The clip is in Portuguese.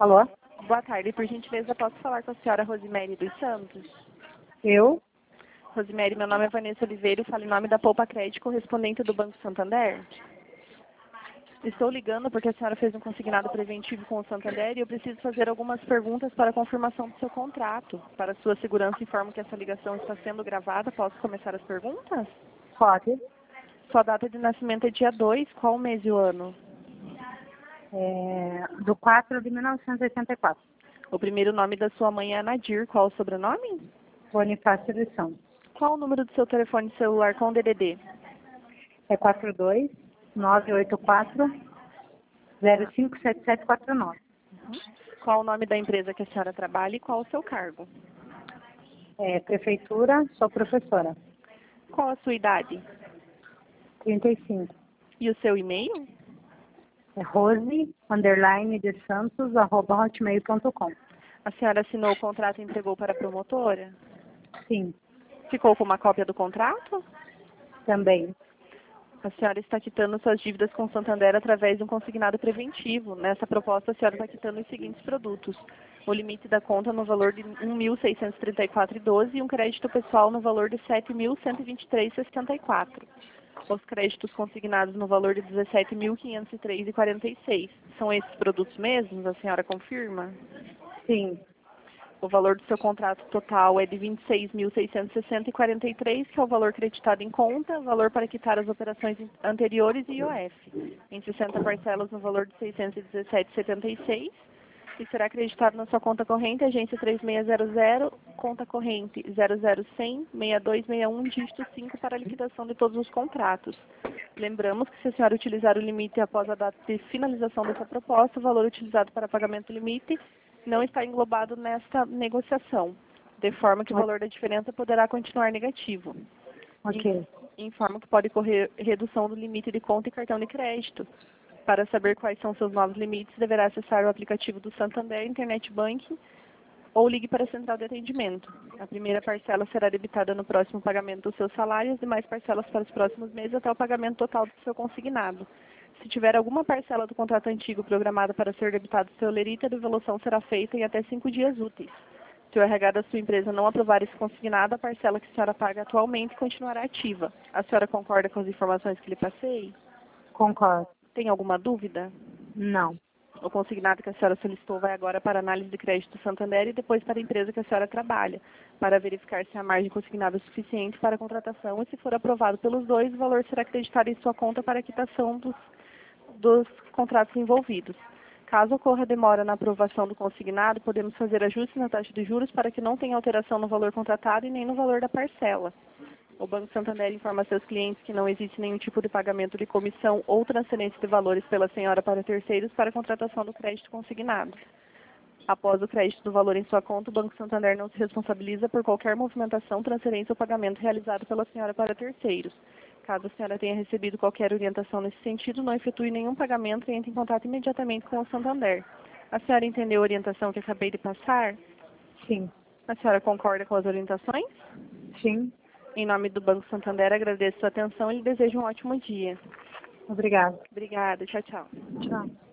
Alô? Boa tarde, por gentileza, posso falar com a senhora Rosemary dos Santos? Eu? Rosemary, meu nome é Vanessa Oliveira, eu falo em nome da Poupa Crédito, correspondente do Banco Santander. Estou ligando porque a senhora fez um consignado preventivo com o Santander e eu preciso fazer algumas perguntas para a confirmação do seu contrato. Para sua segurança, informo que essa ligação está sendo gravada. Posso começar as perguntas? Pode. Sua data de nascimento é dia 2, qual o mês e o ano? Do 4 de 1984. O primeiro nome da sua mãe é Nadir, qual o sobrenome? Bonifácio dos Santos. Qual o número do seu telefone celular com DDD? É 42-984-057749. Qual o nome da empresa que a senhora trabalha e qual o seu cargo? Prefeitura, sou professora. Qual a sua idade? 35. E o seu e-mail? É rose_de santos@hotmail.com. A senhora assinou o contrato e entregou para a promotora? Sim, Ficou com uma cópia do contrato? também. A senhora está quitando suas dívidas com o Santander através de um consignado preventivo. Nessa proposta, a senhora está quitando os seguintes produtos: o limite da conta no valor de R$ 1.634,12 e um crédito pessoal no valor de R$ 7.123,64. Os créditos consignados no valor de R$ 17.503,46. São esses produtos mesmos? A senhora confirma? Sim, O valor do seu contrato total é de R$ 26.660,43, que é o valor creditado em conta, valor para quitar as operações anteriores e IOF, em 60 parcelas no valor de R$ 617,76, e será acreditado na sua conta corrente, agência 3600, conta corrente 0010-6261, dígito 5, para liquidação de todos os contratos. Lembramos que se a senhora utilizar o limite após a data de finalização dessa proposta, o valor utilizado para pagamento do limite não está englobado nesta negociação, de forma que o valor da diferença poderá continuar negativo. ok. Informo que pode ocorrer redução do limite de conta e cartão de crédito. Para saber quais são seus novos limites, deverá acessar o aplicativo do Santander Internet Banking ou ligue para a central de atendimento. A primeira parcela será debitada no próximo pagamento do seu salário e as demais parcelas para os próximos meses até o pagamento total do seu consignado. Se tiver alguma parcela do contrato antigo programada para ser debitado do seu lerite, a devolução será feita em até 5 dias úteis. Se o RH da sua empresa não aprovar esse consignado, a parcela que a senhora paga atualmente continuará ativa. A senhora concorda com as informações que lhe passei? Concordo. Tem alguma dúvida? Não. O consignado que a senhora solicitou vai agora para a análise de crédito do Santander e depois para a empresa que a senhora trabalha, para verificar se a margem consignada é suficiente para a contratação e, se for aprovado pelos dois, o valor será acreditado em sua conta para a quitação dos contratos envolvidos. Caso ocorra demora na aprovação do consignado, podemos fazer ajustes na taxa de juros para que não tenha alteração no valor contratado e nem no valor da parcela. O Banco Santander informa a seus clientes que não existe nenhum tipo de pagamento de comissão ou transferência de valores pela senhora para terceiros para a contratação do crédito consignado. Após o crédito do valor em sua conta, o Banco Santander não se responsabiliza por qualquer movimentação, transferência ou pagamento realizado pela senhora para terceiros. Caso a senhora tenha recebido qualquer orientação nesse sentido, não efetue nenhum pagamento e entre em contato imediatamente com o Santander. A senhora entendeu a orientação que acabei de passar? Sim. A senhora concorda com as orientações? Sim. Em nome do Banco Santander, agradeço sua atenção e lhe desejo um ótimo dia. Obrigada. Obrigada. Tchau, tchau. Tchau.